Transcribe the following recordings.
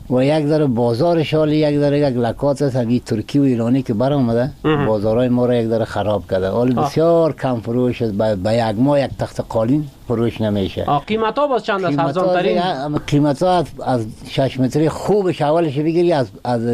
و یک ذره بازار شال یک ذره یک لکات است همین ترکی و ایرانی که برآمده بازارهای ما را یک ذره خراب کرده. حال بسیار کم فروش است. به یک ماه یک تخت قالین فروش نمیشه. قیمت ها باز چند است ارزان ترین؟ قیمت ها از 6 متری خوبش اولش بگیری از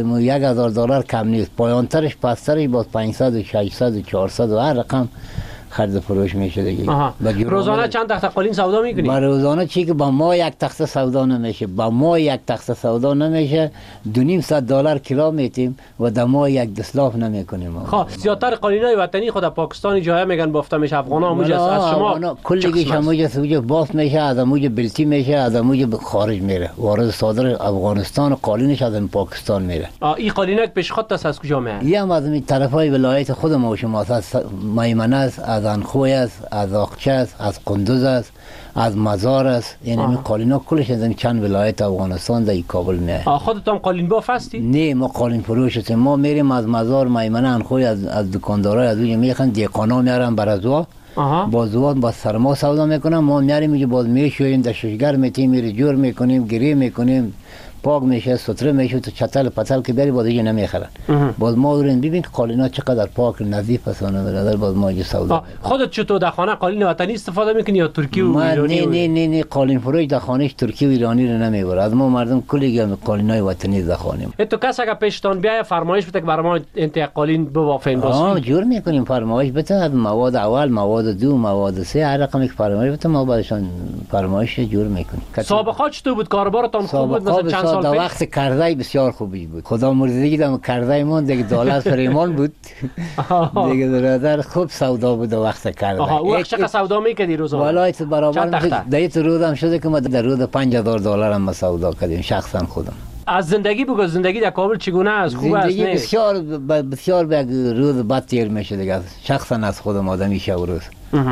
$1000 کم نیست. پایانترش پسترش باز 500 و 600 و 400 و هر رقم خرید فروش میشه دیگه. روزانه چند تخت قالین سودا میکنی؟ با روزانه چی که با ما یک تخت سودا نمیشه. با ما یک تخت سودا نمیشه. $200 کیلو میتیم و در ما یک دسلاف نمیکنیم. خب زیادتر قالینای وطنی خود پاکستانی جای میگن بافته میشه. افغانا هموجه از شما کلیش هموجه باس میشه، از هموجه بلتی میشه، از هموجه به خارج میره. وارد صادر افغانستان و قالینش از پاکستان میره. این قالینک پیش خط است از کجا میاد؟ یه از این طرفای ولایت خود ما و شما است. میمنه است، از انخوی است، از آخچه است، از قندوز است، از مزار است. یعنی این قالینا کلش از این چند ولایت افغانستان در کابل میاد. خودتون قالین باف هستی؟ نه ما قالین فروش هستیم. ما میریم از مزار میمنه انخوی از دکاندارای از اونجا میخوان دیقانا میارن برازوا. بازوات با سرما سودا میکنن. ما میاریم اینجا باز میشویم در ششگر میتیم میره جور میکنیم گری میکنیم پاک میشه ستره میشه تو چتل پتل که بری باز اینجا نمیخرن. باز ما اورین ببین قالینا چقدر پاک نظیف هستن برادر. باز ما اینجا سودا. خودت چطور در خانه قالین وطنی استفاده میکنی یا ترکی و ایرانی؟ نه قالین فروش در خانهش ترکی و ایرانی رو نمیبره. از ما مردم کلی قالینای وطنی در خانه. تو کس اگه پیشتان بیای فرمایش بده که برای ما انت قالین ببافین باز جور میکنیم. فرمایش بده از مواد اول، مواد دو، مواد سه، هر رقمی که فرمایش بده ما بعدشان فرمایش جور میکنیم. سابقه چطور بود؟ کاربارتان خوب بود مثلا چند سال پیش؟ وقت کرده بسیار خوبی بود. خدا مرزیدگی دم کرده مون دیگه دولت فریمان بود. دیگه برادر خوب سودا بود وقت کرده. وقت چقدر سودا میکردی روزانه؟ والایت برابر دیت روزم شده که ما در روز $5000 هم سودا کردیم شخصا خودم. از زندگی بگو، زندگی در کابل چگونه است؟ خوب است؟ زندگی بسیار به روز بد تیر میشه دیگه. شخصا از خودم آدمی شب روز.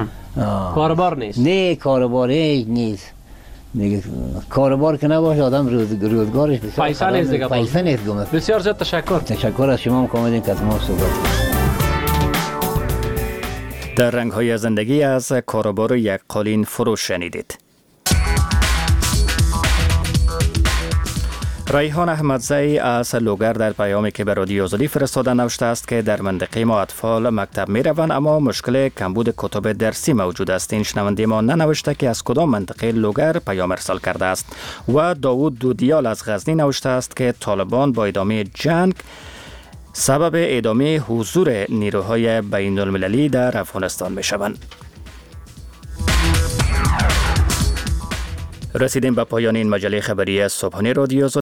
کاربار نیست؟ نه کاربار نیست. دیگه کاربار که نباشه آدم روزگارش بسیار پیسه نیست دیگه. پیسه نیست. بسیار زیاد تشکر از شما هم که آمدین که از ما صحبت. در رنگ‌های زندگی از کاربار یک قالین فروش شنیدید. ریحان احمدزی از لوگر در پیامی که به رادیو آزادی فرستاده نوشته است که در منطقه ما اطفال مکتب می روند اما مشکل کمبود کتب درسی موجود است. این شنونده ما ننوشته که از کدام منطقه لوگر پیام ارسال کرده است. و داوود دودیال از غزنی نوشته است که طالبان با ادامه جنگ سبب ادامه حضور نیروهای بین المللی در افغانستان می شوند. رسیدیم به پایان این مجله خبری صبحانه رادیو